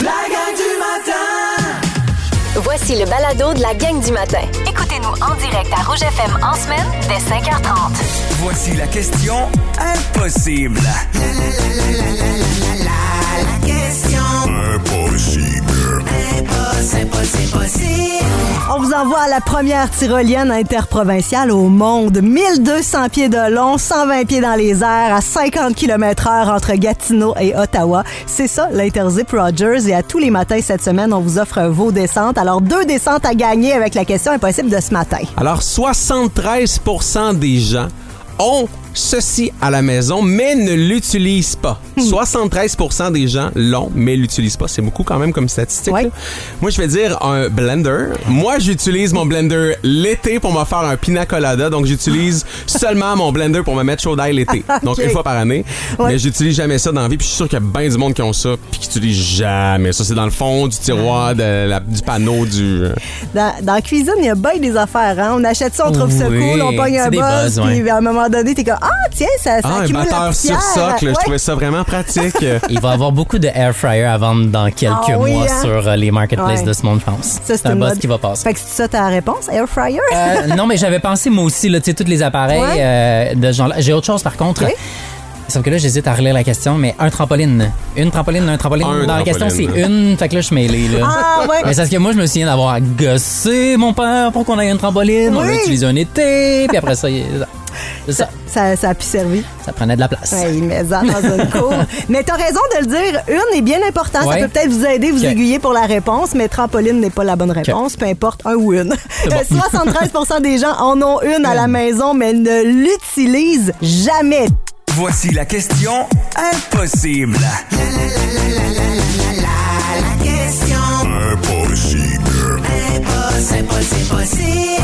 La gang du matin! Voici le balado de la gang du matin. Écoutez-nous en direct à Rouge FM en semaine dès 5h30. Voici la question impossible. La question Impossible. impossible. On vous envoie à la première tyrolienne interprovinciale au monde. 1200 pieds de long, 120 pieds dans les airs, à 50 km/h entre Gatineau et Ottawa. C'est ça, l'Interzip Rogers. Et à tous les matins cette semaine, on vous offre vos descentes. Alors, 2 descentes à gagner avec la question impossible de ce matin. Alors, 73% des gens ont ceci à la maison, mais ne l'utilisent pas. 73% des gens l'ont, mais l'utilisent pas. C'est beaucoup quand même comme statistique. Ouais. Là. Moi, je vais dire un blender. Moi, j'utilise mon blender l'été pour me faire un pina colada. Donc, j'utilise seulement mon blender pour me mettre chaud d'ail l'été. Donc, Okay. une fois par année. Ouais. Mais j'utilise jamais ça dans la vie. Puis, je suis sûr qu'il y a bien du monde qui ont ça puis qui utilisent jamais ça. C'est dans le fond du tiroir, du panneau, du... Dans la cuisine, il y a bien des affaires. Hein? On achète ça, on trouve ça Oui, cool, on pogne un c'est des buzz, buzz, puis à un moment donné, t'es comme « Ah, tiens, ça un accumule la batteur sur poussière. socle. Ouais. Je trouvais ça vraiment pratique. Il va y avoir beaucoup de air fryer à vendre dans quelques oui, mois hein? sur les marketplaces Ouais. de ce monde, je pense. Ça, C'est un une buzz mode. qui va passer. Fait que c'est ça ta réponse, air fryer? Non, mais j'avais pensé, moi aussi, là, tu sais, tous les appareils de ce genre-là. J'ai autre chose, par contre. Ok. Sauf que là, j'hésite à relire la question, mais un trampoline. Une trampoline, un trampoline. Un Dans la question, c'est trampoline. une. Fait que là, je suis mêlé, là. Ah, ouais. Mais c'est parce que moi, je me souviens d'avoir gossé mon père pour qu'on ait une trampoline. On l'a Oui. utilisé un été, puis après ça, c'est ça. Ça a pu servir. Ça prenait de la place. Ouais, mais ça, dans une cour. Mais t'as raison de le dire, une est bien important. Ouais. Ça peut peut-être vous aider, vous Ok. aiguiller pour la réponse, mais trampoline n'est pas la bonne réponse, peu importe, un ou une. bon. 73% des gens en ont une à la maison, mais ne l'utilisent jamais. Voici la question impossible. La question Impossible. impossible.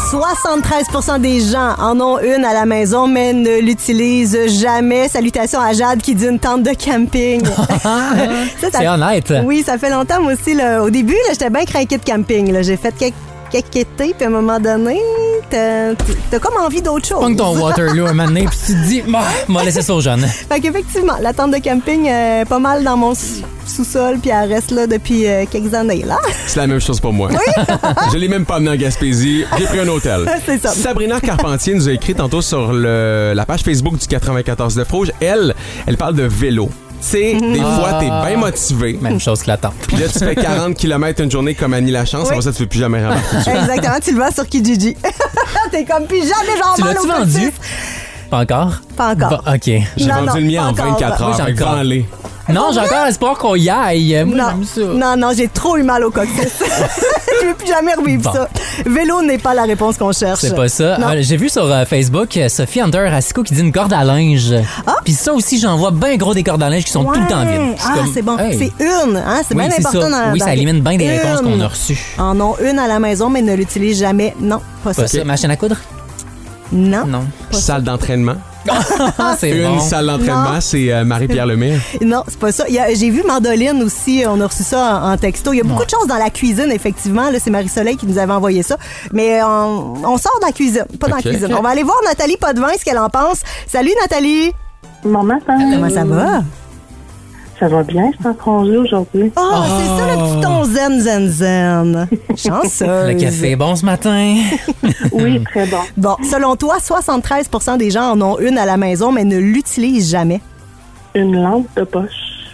73% des gens en ont une à la maison, mais ne l'utilisent jamais. Salutations à Jade qui dit une tente de camping. Ça, C'est honnête. Oui, ça fait longtemps, moi aussi. Là. Au début, là, j'étais bien craquée de camping. Là. J'ai fait quelques étés, puis à un moment donné, t'as comme envie d'autre chose. Pogne ton Waterloo un moment donné, puis tu te dis, m'a laissé ça aux jeunes. Fait qu'effectivement, la tente de camping est pas mal dans mon sous-sol, puis elle reste là depuis quelques années. Là. C'est la même chose pour moi. Je l'ai même pas amené en Gaspésie. J'ai pris un hôtel. C'est ça. Sabrina Carpentier nous a écrit tantôt sur la page Facebook du 94 de Rouge. Elle parle de vélo. Tu sais, des fois, t'es bien motivé. Même chose que la tente. Puis là, tu fais 40 km une journée comme Annie Lachance. Oui. Après ça, tu veux plus jamais rembarquer dessus. Exactement, tu le vends sur Kijiji. T'es comme plus jamais genre Tu mal l'as-tu au vendu? coccyx. Pas encore? Pas encore. OK. J'ai Non, vendu le mien pas en encore. 24 Moi, heures. j'ai Fait que encore. vends-les. Non, j'ai encore espoir qu'on y aille. Moi, j'aime ça. Non, j'ai trop eu mal au coccyx. Je veux plus jamais revivre Bon. ça. Vélo n'est pas la réponse qu'on cherche. C'est pas ça. Non. J'ai vu sur Facebook Sophie Hunter Racicot qui dit une corde à linge. Puis ça aussi, j'en vois bien gros des cordes à linge qui sont tout le temps vides. Je suis comme, C'est bon. hey. C'est une, hein? C'est Oui, bien c'est important. ça. Oui, ça élimine bien des réponses Une. qu'on a reçues. En ont une à la maison, mais ne l'utilisent jamais. Non, pas Pas ça. ça. Machine à coudre? Non. Non. Salle d'entraînement. C'est Une bon. salle d'entraînement, Non. c'est Marie-Pierre Lemire. Non, c'est pas ça. J'ai vu mandoline aussi. On a reçu ça en texto. Il y a beaucoup de choses dans la cuisine, effectivement. Là, c'est Marie-Soleil qui nous avait envoyé ça. Mais on sort de la cuisine, pas dans Ok. la cuisine. On va aller voir Nathalie Potvin, ce qu'elle en pense. Salut, Nathalie. Bon matin. Comment ça va? Ça va bien, je suis en congé aujourd'hui. Oh, c'est ça le petit ton zen. Chanceuse. Le café est bon ce matin. Oui, très bon. Bon, selon toi, 73% des gens en ont une à la maison, mais ne l'utilisent jamais. Une lampe de poche.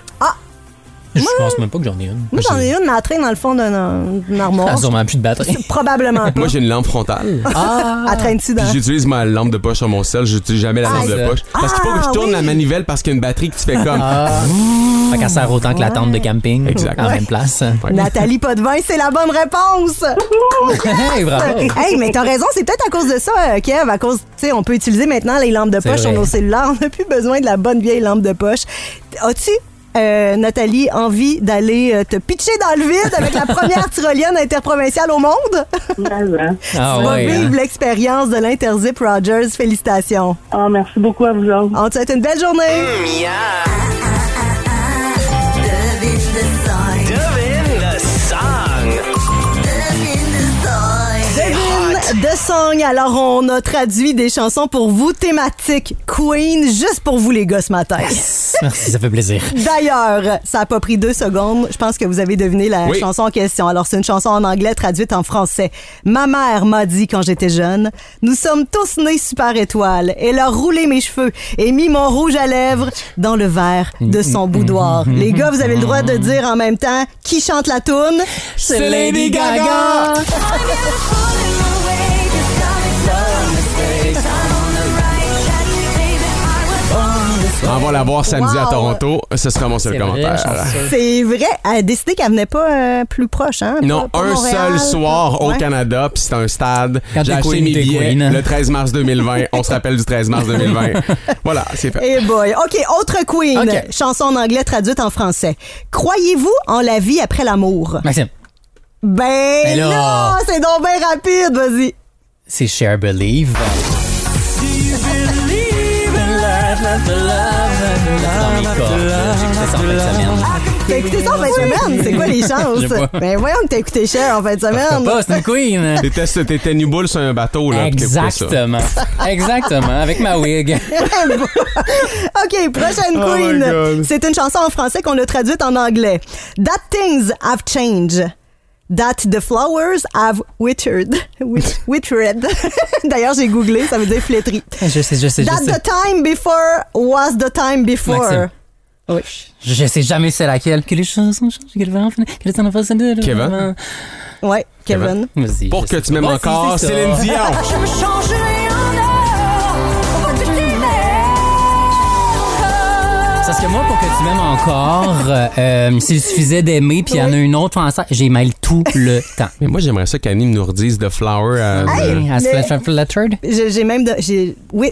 Je pense même pas que j'en ai une. Moi, j'en ai une, mais elle traîne dans le fond d'une armoire. Elle a sûrement plus de batterie. Probablement pas. Moi, j'ai une lampe frontale. Elle traîne-tu dans... Puis j'utilise ma lampe de poche sur mon sel. J'utilise jamais la lampe de ça. poche. Parce qu'il faut que je tourne oui. la manivelle parce qu'il y a une batterie que tu fais comme... Fait qu'elle sert autant que la tente de camping. Exact. À la même place. Nathalie Potvin, c'est la bonne réponse! Hey, bravo. Hey, mais t'as raison, c'est peut-être à cause de ça, Kev, à cause, tu sais, on peut utiliser maintenant les lampes de C'est poche sur vrai. nos cellulaires. On n'a plus besoin de la bonne vieille lampe de poche. As-tu, Nathalie, envie d'aller te pitcher dans le vide avec la première tyrolienne interprovinciale au monde? Ah Tu vas ouais, vivre hein. l'expérience de l'Interzip Rogers. Félicitations. Ah, merci beaucoup à vous autres. On te souhaite une belle journée. Devine the song. Alors, on a traduit des chansons pour vous, thématiques Queen, juste pour vous les gars ce matin. Merci, ça fait plaisir. D'ailleurs, ça n'a pas pris 2 secondes. Je pense que vous avez deviné la chanson en question. Alors, c'est une chanson en anglais traduite en français. Ma mère m'a dit quand j'étais jeune, nous sommes tous nés super étoiles. Elle a roulé mes cheveux et mis mon rouge à lèvres dans le verre de son boudoir. Les gars, vous avez le droit de dire en même temps qui chante la toune. C'est Lady Gaga! On va la voir samedi à Toronto. Ce sera mon seul commentaire. C'est vrai. Elle a décidé qu'elle venait pas plus proche, hein? Non, pas un Montréal. seul soir au Canada, puis c'est un stade. Quand J'ai t'es acheté queen, mes t'es billets queen. le 13 mars 2020. On se rappelle du 13 mars 2020. Voilà, c'est fait. Eh boy. OK, autre queen. OK. Chanson en anglais traduite en français. Croyez-vous en la vie après l'amour? Maxime, Ben là. non, c'est donc bien rapide, vas-y. c'est Cher Believe. Dans mes cordes, j'ai écouté ça en fin de semaine. T'as écouté ça en fin de semaine? C'est quoi les Je sais chances? pas. Ben voyons que t'as écouté Cher en fin de semaine. Pas, c'est une queen. T'étais nu-boule sur un bateau, là. puis t'écoutais ça. Exactement. Exactement, avec ma wig. OK, prochaine Oh my queen. God. C'est une chanson en français qu'on a traduite en anglais. That things have changed. That the flowers have withered. Withered. D'ailleurs, j'ai googlé, ça veut dire flétri. Je sais. That the time before was the time before. Maxime. Oui. Je sais jamais c'est laquelle. Que les choses ont changé, que le vent finit, que le temps n'a pas sonné. Kevin? Ouais, Kevin. Vas-y. Pour je que sais tu m'aimes pas. encore, Ouais, c'est ça. Céline Dion. Je me changerai en or pour que tu m'aimes. Parce que moi, pour que tu m'aimes encore, s'il suffisait d'aimer, puis il y en a une autre en ça, j'ai mail tout le temps. Mais moi, j'aimerais ça qu'Annie nous redise The Flower. Hey! À mais- Lettered? J'ai même... Oui,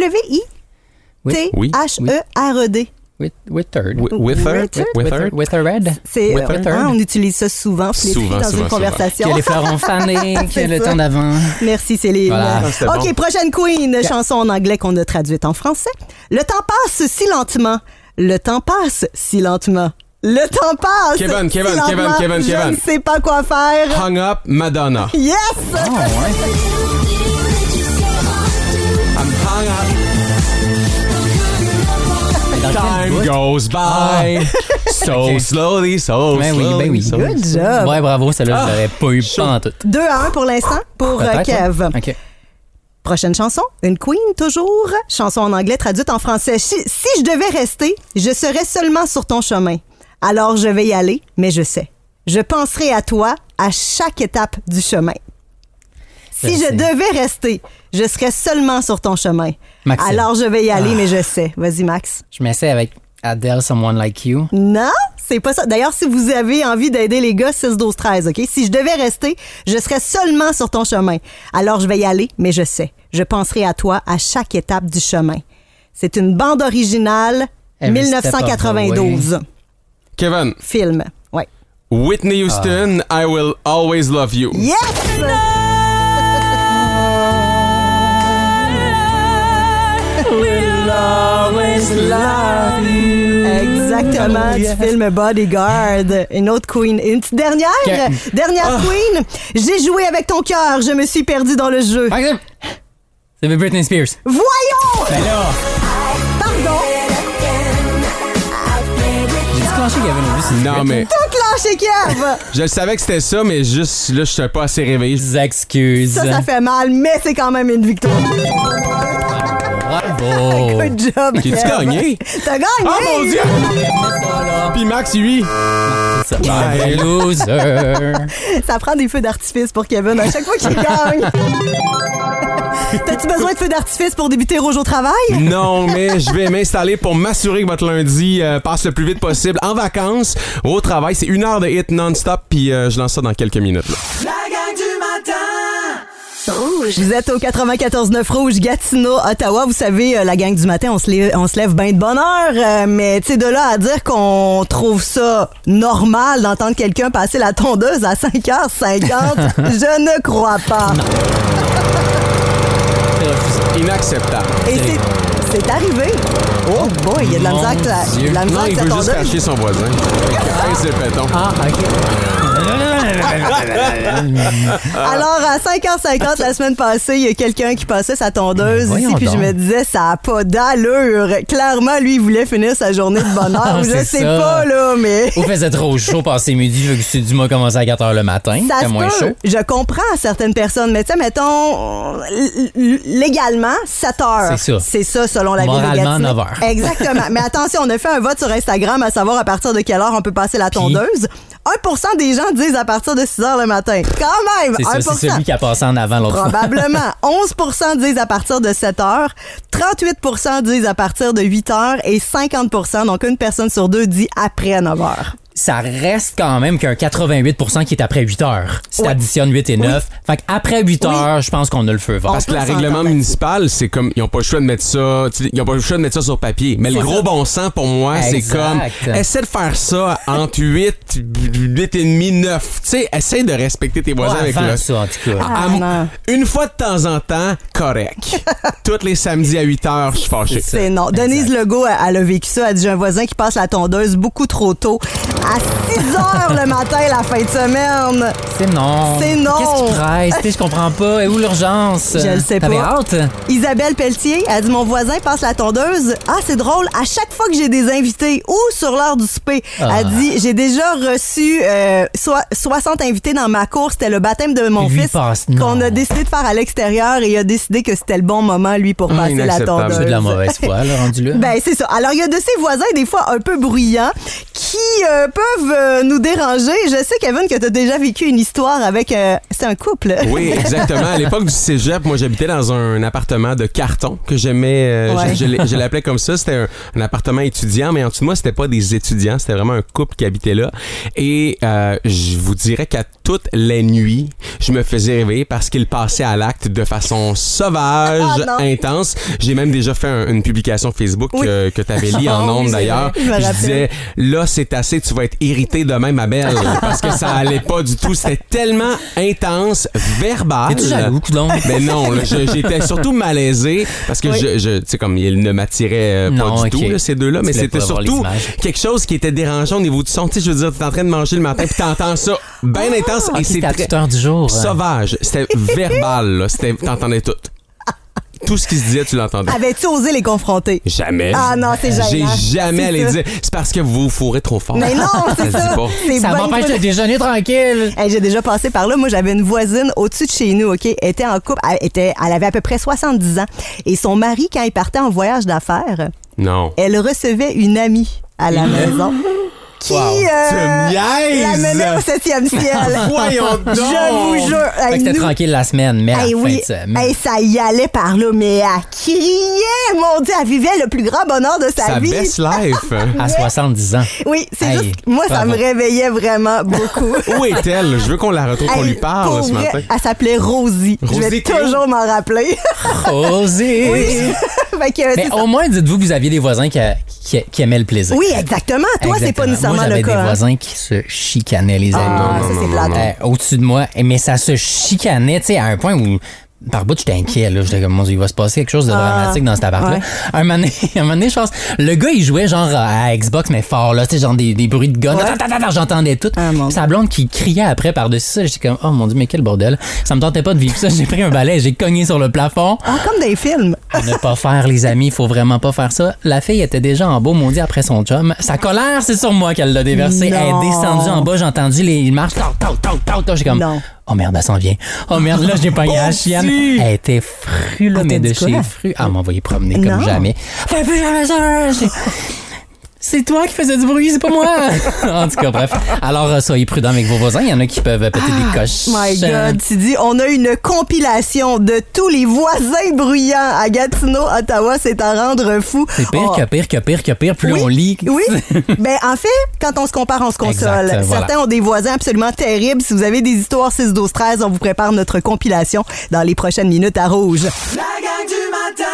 W-I-T-H-E-R-E-D. Withered. With her? Withered. C'est, Withered. on utilise ça souvent, flétri, Souvent, dans une souvent. conversation. Que les fleurs ont fané, que C'est le ça. temps d'avant. Merci Céline. Voilà. c'était OK, bon. prochaine queen, chanson en anglais qu'on a traduite en français. Le temps passe si lentement. Le temps passe si lentement. Le temps passe. Kevin, si Kevin, lentement. Kevin. Je ne sais pas quoi faire. Hung Up, Madonna. Yes! I'm hung up. Time goes by. So Ok. slowly, so Ben oui, slowly. ben oui. so Good slowly. job. Ouais, bravo, celle-là, je l'aurais pas eu chaud. pas en tout. 2-1 pour l'instant pour Peut-être, Kev. hein? OK. Prochaine chanson, une queen toujours. Chanson en anglais traduite en français. Si je devais rester, je serais seulement sur ton chemin. Alors je vais y aller, mais je sais. Je penserai à toi à chaque étape du chemin. Si Je je sais. devais rester, je serais seulement sur ton chemin. Maxime. Alors je vais y aller, mais je sais. Vas-y, Max. Je m'essaie avec Adele, Someone Like You. Non, c'est pas ça. D'ailleurs, si vous avez envie d'aider les gars, 6-12-13, OK? Si je devais rester, je serais seulement sur ton chemin. Alors, je vais y aller, mais je sais. Je penserai à toi à chaque étape du chemin. C'est une bande originale, Every step of the 1992. Kevin, Film. Ouais. Whitney Houston, I Will Always Love You. Yes! Exactement, du film Bodyguard. Une autre queen. Une petite dernière. Ok. Dernière queen. J'ai joué avec ton cœur. Je me suis perdu dans le jeu. Maxime! C'est Britney Spears. Voyons! Ben là! Pardon. J'ai déclenché Gavin au but, c'est Non, mais Tout clenché, Kev. je le savais que c'était ça, mais juste là, je suis pas assez réveillé. Des excuses. Ça fait mal, mais c'est quand même une victoire. Bravo! Good job, J'ai-tu Kev. gagné? T'as gagné! Oh mon Dieu! Puis Max, lui. Ça va, loser! Ça prend des feux d'artifice pour Kevin à chaque fois qu'il gagne. T'as-tu besoin de feux d'artifice pour débuter Rouge au travail? Non, mais je vais m'installer pour m'assurer que votre lundi passe le plus vite possible en vacances. Au travail, c'est 1 heure de hit non-stop, puis je lance ça dans quelques minutes. Là. La gang du matin. Vous êtes au 94.9 Rouge, Gatineau, Ottawa. Vous savez, la gang du matin, on se lève bien de bonne heure. Mais tu sais, de là à dire qu'on trouve ça normal d'entendre quelqu'un passer la tondeuse à 5h50, je ne crois pas. Inacceptable. Et c'est arrivé. Oh boy, il y a de la Mon misère avec Dieu. la Non, misère avec il sa veut juste tondeuse. cacher son voisin. Hey, c'est le péton. Ah, OK. Alors, à 5h50 la semaine passée, il y a quelqu'un qui passait sa tondeuse ici, puis je me disais, ça a pas d'allure. Clairement, lui, il voulait finir sa journée de bonne heure. Je sais pas, là, mais... Il faisait trop chaud passer midi, vu que c'est du mois commencé à 4h le matin. Ça C'était moins chaud. Je comprends certaines personnes, mais tu sais, mettons, légalement, 7 heures. C'est ça, selon la ville de Gatineau. Moralement, 9 heures. Exactement. Mais attention, on a fait un vote sur Instagram à savoir à partir de quelle heure on peut passer la tondeuse. 1% des gens disent à partir de 6 heures le matin. Quand même, 1%. C'est celui qui a passé en avant l'autre fois. Probablement. 11% disent à partir de 7 heures. 38% disent à partir de 8 heures. Et 50%, donc une personne sur deux, dit après 9 heures. Ça reste quand même qu'un 88% qui est après 8 heures. Si t'additionnes 8 et 9. Fait qu'après 8 heures, je pense qu'on a le feu vert. Parce que le règlement municipal, c'est comme, ils n'ont pas le choix de mettre ça, ils ont pas le choix de mettre ça sur papier. Mais le gros bon sens, pour moi, c'est comme, essaie de faire ça entre 8 et demi, 9. Tu sais, essaie de respecter tes voisins avec le... ça, en tout cas. Une fois de temps en temps, correct. Tous les samedis à 8 heures, je suis fâché. C'est non. Denise Legault, elle a vécu ça. Elle dit, j'ai un voisin qui passe la tondeuse beaucoup trop tôt. À 6 heures le matin, la fin de semaine. C'est non. C'est non. Qu'est-ce qui presse? Je comprends pas. Et où l'urgence? Je le sais pas. T'avais hâte? Isabelle Pelletier, elle dit, mon voisin passe la tondeuse. Ah, c'est drôle. À chaque fois que j'ai des invités ou sur l'heure du souper, elle dit, j'ai déjà reçu 60 invités dans ma cour. C'était le baptême de mon fils qu'on a décidé de faire à l'extérieur et il a décidé que c'était le bon moment, lui, pour passer la tondeuse. C'est de la mauvaise foi, là, rendu là. Ben, c'est ça. Alors, il y a de ces voisins, des fois, un peu bruyants, qui peuvent nous déranger. Je sais, Kevin, que tu as déjà vécu une histoire avec... c'est un couple. Oui, exactement. À l'époque du cégep, moi, j'habitais dans un appartement de carton que j'aimais. Je l'appelais comme ça. C'était un appartement étudiant, mais en dessous de moi, c'était pas des étudiants. C'était vraiment un couple qui habitait là. Et je vous dirais qu'à toutes les nuits, je me faisais réveiller parce qu'il passait à l'acte de façon sauvage, intense. J'ai même déjà fait une publication Facebook que tu avais lis en ondes d'ailleurs. Je disais, là, c'est assez, tu vas être irrité demain, ma belle, parce que ça allait pas du tout. C'était tellement intense, verbal. T'es-tu jaloux, coudonc? Ben non, là, j'étais surtout malaisé parce que tu sais, comme il ne m'attirait pas du tout, là, ces deux-là, mais c'était surtout quelque chose qui était dérangeant au niveau du son. Tu sais, je veux dire, t'es en train de manger le matin puis t'entends ça bien intense et c'est très heure du jour, sauvage. C'était verbal, là. T'entendais tout. Tout ce qui se disait, tu l'entendais. Avais-tu osé les confronter? Jamais. Ah non, c'est gênant. J'ai jamais allé dire. C'est parce que vous fourrez trop fort. Mais non, c'est ça. Ça m'empêche de déjeuner tranquille. Hey, j'ai déjà passé par là. Moi, j'avais une voisine au-dessus de chez nous, OK? Elle était en couple. Elle avait à peu près 70 ans. Et son mari, quand il partait en voyage d'affaires, elle recevait une amie à la maison. Qui l'amenait au 7e ciel. Voyons donc! Je vous jure. Fait que c'était tranquille la semaine, mais à la fin de semaine. Ça y allait par là, mais elle criait. Mon Dieu, elle vivait le plus grand bonheur de sa vie. Sa best life. À 70 ans. Oui, c'est juste... Moi, ça me réveillait vraiment beaucoup. Où est-elle? Je veux qu'on la retrouve, qu'on lui parle ce matin. Elle s'appelait Rosie. Je vais toujours m'en rappeler. Rosie! Oui. Mais au moins, dites-vous que vous aviez des voisins qui aimaient le plaisir. Oui, exactement. Toi, c'est pas nécessairement moi, le cas. J'avais des voisins qui se chicanaient, les amis. Ah, ça, c'est plate. Au-dessus de moi. Mais ça se chicanait, tu sais, à un point où... Par bout, j'étais inquiet, là. J'étais comme, mon Dieu, il va se passer quelque chose de dramatique dans cet appart-là. Ouais. Un moment donné, je pense, le gars, il jouait genre à Xbox, mais fort, là. Tu sais, genre des bruits de gun. Ouais. J'entendais tout. Sa blonde qui criait après par-dessus ça. J'étais comme, oh mon Dieu, mais quel bordel. Ça me tentait pas de vivre ça. J'ai pris un balai, j'ai cogné sur le plafond. Ah, comme des films. À ne pas faire, les amis. Il faut vraiment pas faire ça. La fille était déjà en bas, maudit, après son chum. Sa colère, c'est sur moi qu'elle l'a déversée. Elle est descendue en bas. J'ai entendu les marches. J'ai comme, oh merde, elle s'en vient. Oh merde, là, j'ai pogné la chienne. Elle était frue, là, mais de chez fru. Elle m'a envoyé promener comme jamais. Fais plus jamais ça! C'est toi qui faisais du bruit, c'est pas moi! En tout cas, bref. Alors, soyez prudents avec vos voisins. Il y en a qui peuvent péter des coches. My God, tu dis, on a une compilation de tous les voisins bruyants à Gatineau, Ottawa. C'est à rendre fou. C'est pire que pire. Plus on lit. Oui. Ben, en fait, quand on se compare, on se console. Exact, Certains ont des voisins absolument terribles. Si vous avez des histoires 6-12-13, on vous prépare notre compilation dans les prochaines minutes à Rouge. La gang du matin!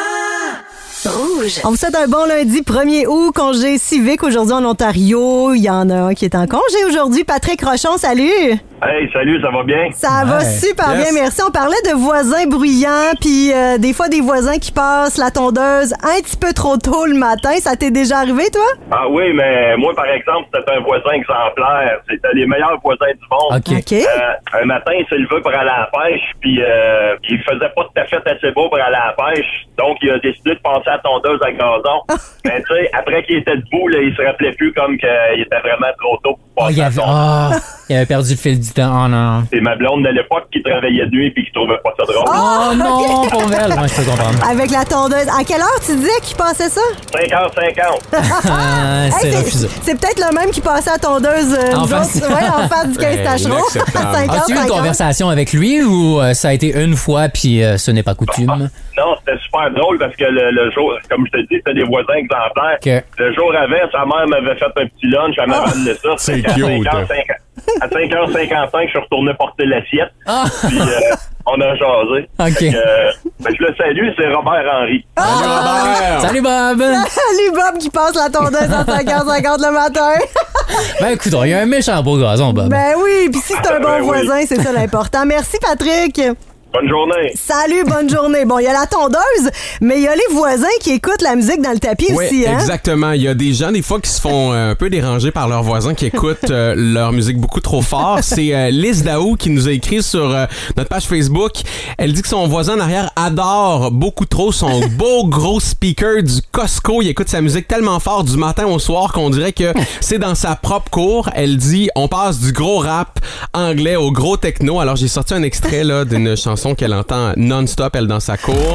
Rouge. On vous souhaite un bon lundi 1er août, congé civique aujourd'hui en Ontario. Il y en a un qui est en congé aujourd'hui. Patrick Rochon, salut! Hey, salut, ça va bien? Ça va super bien, merci. On parlait de voisins bruyants, puis des fois des voisins qui passent la tondeuse un petit peu trop tôt le matin. Ça t'est déjà arrivé, toi? Ah oui, mais moi, par exemple, c'était un voisin exemplaire. C'était les meilleurs voisins du monde. OK. Un matin, il s'est levé pour aller à la pêche, puis il faisait pas tout à fait assez beau pour aller à la pêche. Donc, il a décidé de passer à la tondeuse à gazon. Mais tu sais, après qu'il était debout, là, il se rappelait plus comme qu'il était vraiment trop tôt pour passer à la tondeuse. Il avait perdu le fil du temps. Oh non. C'est ma blonde de l'époque qui travaillait de nuit et qui trouvait pas ça drôle. Oh non, pauvre elle. Moi, je peux comprendre. Avec la tondeuse. À quelle heure tu disais qu'il passait ça? 5h50. C'est refusé. C'est peut-être le même qui passait à la tondeuse En face. en face du 15 Tachereau. À 5h50. As-tu eu une conversation avec lui ou ça a été une fois puis ce n'est pas coutume? Non, c'était super drôle parce que le jour, comme je te dis, c'était des voisins exemplaires. Okay. Le jour avant, sa mère m'avait fait un petit lunch, elle m'avait amené ça. C'est cute. À 5h55, je suis retourné porter l'assiette. Puis on a jasé. OK. Je le salue, c'est Robert Henry. Salut Robert! Salut Bob! Salut Bob qui passe la tondeuse à 5h50 le matin. Ben écoute, il y a un méchant beau gazon, Bob. Ben oui, puis si c'est un bon voisin, c'est ça l'important. Merci Patrick. Bonne journée. Salut, bonne journée. Bon, il y a la tondeuse, mais il y a les voisins qui écoutent la musique dans le tapis aussi, hein? Exactement. Il y a des gens, des fois, qui se font un peu déranger par leurs voisins qui écoutent leur musique beaucoup trop fort. C'est Liz Daou qui nous a écrit sur notre page Facebook. Elle dit que son voisin en arrière adore beaucoup trop son beau gros speaker du Costco. Il écoute sa musique tellement fort du matin au soir qu'on dirait que c'est dans sa propre cour. Elle dit, on passe du gros rap anglais au gros techno. Alors, j'ai sorti un extrait là d'une chanson qu'elle entend non-stop, elle, dans sa cour.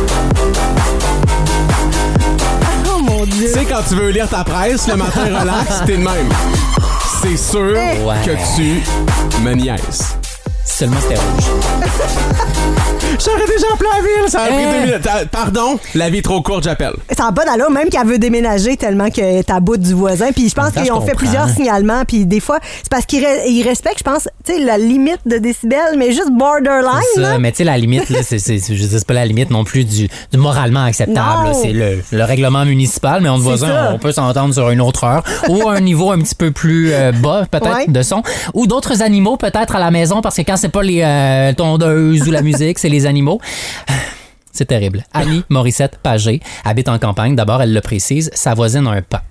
Oh mon Dieu! Tu sais, quand tu veux lire ta presse, le matin relax, t'es de même. C'est sûr que tu me niaises. Seulement c'était rouge. J'aurais déjà appelé la ville, ça a pris 2 minutes. Pardon, la vie est trop courte, j'appelle. C'est en bas d'allô, même qu'elle veut déménager tellement qu'elle est à bout du voisin. Puis je pense qu'ils ont fait plusieurs signalements. Puis des fois, c'est parce qu'ils respectent, je pense, tu sais, la limite de décibels, mais juste borderline. C'est ça, là. mais tu sais, la limite, là, c'est pas la limite non plus du moralement acceptable. Là. C'est le règlement municipal, mais entre voisins, on peut s'entendre sur une autre heure ou un niveau un petit peu plus bas, peut-être, de son. Ou d'autres animaux, peut-être, à la maison, parce que quand c'est pas les tondeuses ou la musique, c'est les animaux. C'est terrible. Annie Morissette Pagé habite en campagne. D'abord, elle le précise, sa voisine a un pan.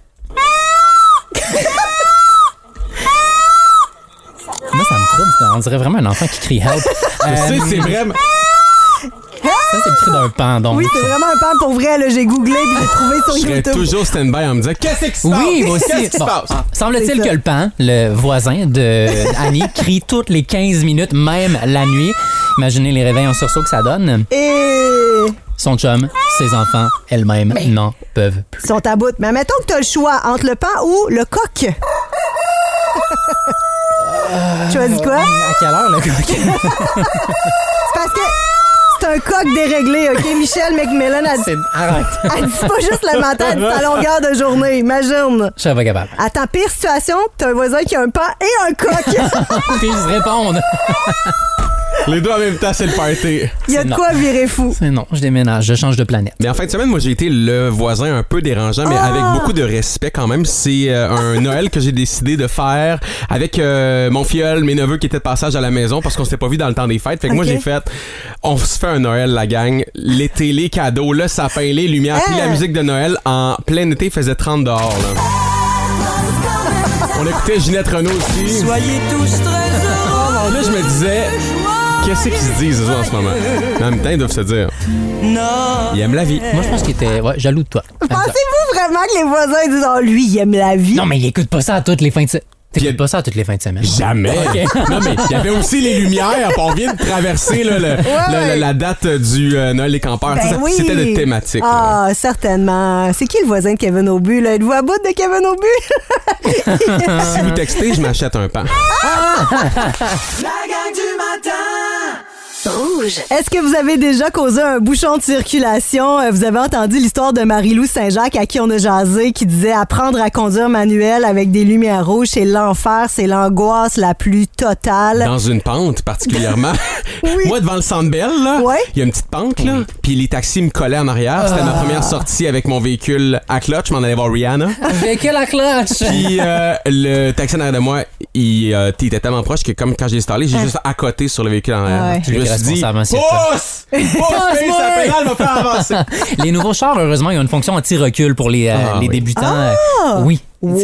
Moi, ça me trouble. On dirait vraiment un enfant qui crie help. C'est vraiment... Ça, c'est le cri d'un pan, donc. Oui, c'est vraiment un pan pour vrai. Là, j'ai googlé puis j'ai trouvé sur Je serais YouTube. toujours stand-by en me disant qu'est-ce qui se passe? Oui, moi aussi. Qu'est-ce qui se passe? Semble-t-il que le pan, le voisin de Annie, crie toutes les 15 minutes, même la nuit. Imaginez les réveils en sursaut que ça donne. Et Son chum, ses enfants, elle-même n'en peuvent plus. ils sont à bout. Mais mettons que tu as le choix entre le pan ou le coq. Tu choisis quoi? À quelle heure, le coq? C'est parce que c'est un coq déréglé, OK? Michelle McMillan a dit... Arrête. Elle dit pas juste le matin, elle dit à longueur de journée. Imagine. Je serais pas capable. Attends, pire situation, t'as un voisin qui a un pan et un coq. Puis ils se répondent. Les deux en même temps, c'est le party. Il y a de quoi virer fou. C'est non, je déménage, je change de planète. Mais en fin de semaine, moi, j'ai été le voisin un peu dérangeant, mais avec beaucoup de respect quand même. C'est un Noël que j'ai décidé de faire avec mon filleul, mes neveux qui étaient de passage à la maison parce qu'on s'était pas vu dans le temps des fêtes. Fait que moi, j'ai fait, on se fait un Noël, la gang. L'été, les cadeaux, le sapin, les lumières, puis la musique de Noël. En plein été, il faisait 30 dehors, là. On écoutait Ginette Renault aussi. Soyez tous très heureux. Là, je me disais... Qu'est-ce qu'ils se disent, eux, en ce moment? Mais en même temps, ils doivent se dire. Ils aiment la vie. Moi, je pense qu'il était jaloux de toi. Pensez-vous vraiment que les voisins disent « Oh, lui, il aime la vie? » Non, mais il écoute pas ça à toutes les fins de semaine. T'écoutes pas ça à toutes les fins de semaine. Jamais. Okay. Non, mais il y avait aussi les lumières. On vient de traverser là, la date du Noël des campeurs. Ben oui. C'était de thématique. Ah, certainement. C'est qui le voisin de Kevin Aubu? Là? Êtes-vous à bout de Kevin Aubu? Si vous textez, je m'achète un pan. La gang du matin. Rouge. Est-ce que vous avez déjà causé un bouchon de circulation? Vous avez entendu l'histoire de Marie-Lou Saint-Jacques à qui on a jasé, qui disait apprendre à conduire manuel avec des lumières rouges, c'est l'enfer, c'est l'angoisse la plus totale. Dans une pente, particulièrement. Oui. Moi, devant le Centre Bell, là, Ouais. il y a une petite pente, là, puis les taxis me collaient en arrière. C'était ma première sortie avec mon véhicule à clutch. Je m'en allais voir Rihanna. Véhicule à clutch! Puis le taxi en arrière de moi, il était tellement proche que comme quand j'ai installé, j'ai juste à côté sur le véhicule en arrière. Ouais. Je me suis dit, pousse! Pousse! Ça pédale va faire avancer. Les nouveaux chars, heureusement, ils ont une fonction anti-recul pour les oui. débutants. Oui.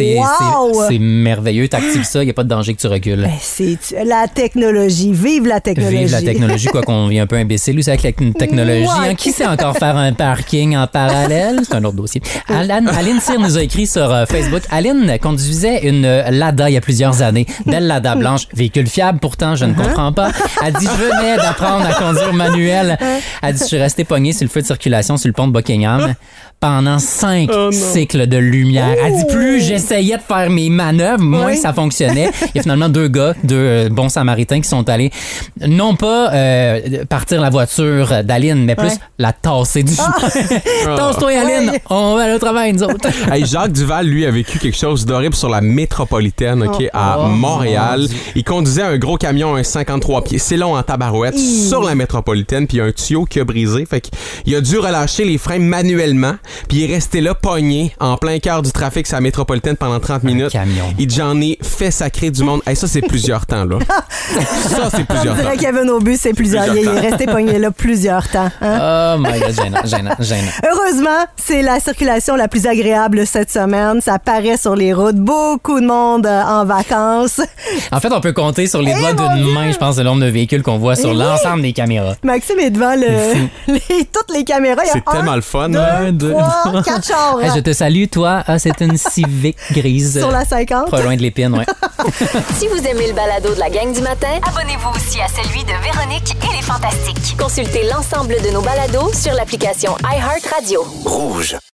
C'est merveilleux. T'actives ça, il n'y a pas de danger que tu recules. Ben, c'est la technologie. Vive la technologie. Vive la technologie, quoi qu'on vient un peu imbécile aussi avec la technologie. Ouais. Hein, qui sait encore faire un parking en parallèle? C'est un autre dossier. Aline Cyr nous a écrit sur Facebook. Aline conduisait une Lada il y a plusieurs années. Belle Lada blanche. Véhicule fiable, pourtant, je ne comprends pas. Elle dit, je venais d'apprendre à conduire manuel. Elle dit, je suis restée pognée sur le feu de circulation sur le pont de Buckingham pendant 5 cycles de lumière. Elle dit, plus j'essayais de faire mes manœuvres, moins ça fonctionnait. Il y a finalement deux bons samaritains qui sont allés, non pas partir la voiture d'Aline, mais plus la tasser du chemin. Tasse-toi, Aline, on va aller au travail, nous autres. Hey, Jacques Duval, lui, a vécu quelque chose d'horrible sur la métropolitaine, à Montréal. Il conduisait un gros camion, un 53 pieds. C'est long en tabarouette, sur la métropolitaine, puis il y a un tuyau qui a brisé. Fait qu'il a dû relâcher les freins manuellement, puis il est resté là, pogné, en plein cœur du trafic sur la métropolitaine pendant 30 minutes. Il dit, j'en ai fait sacrer du monde. Hey, ça, c'est plusieurs temps, là. Ça, c'est plusieurs temps. On dirait Kevin Aubus, c'est plusieurs. Il est resté pogné là plusieurs temps. Hein? Oh my God, gênant. Heureusement, c'est la circulation la plus agréable cette semaine. Ça paraît sur les routes. Beaucoup de monde en vacances. En fait, on peut compter sur les doigts d'une main, je pense, le nombre de véhicules qu'on voit sur l'ensemble des caméras. Maxime est devant toutes les caméras. C'est tellement le fun. 2, 3, 4 chars. Hey, je te salue, toi. C'est une Civic grise. Sur la 50. Pas loin de l'épine, ouais. Si vous aimez le balado de la gang du matin, abonnez-vous aussi à celui de Véronique et les Fantastiques. Consultez l'ensemble de nos balados sur l'application iHeartRadio. Rouge.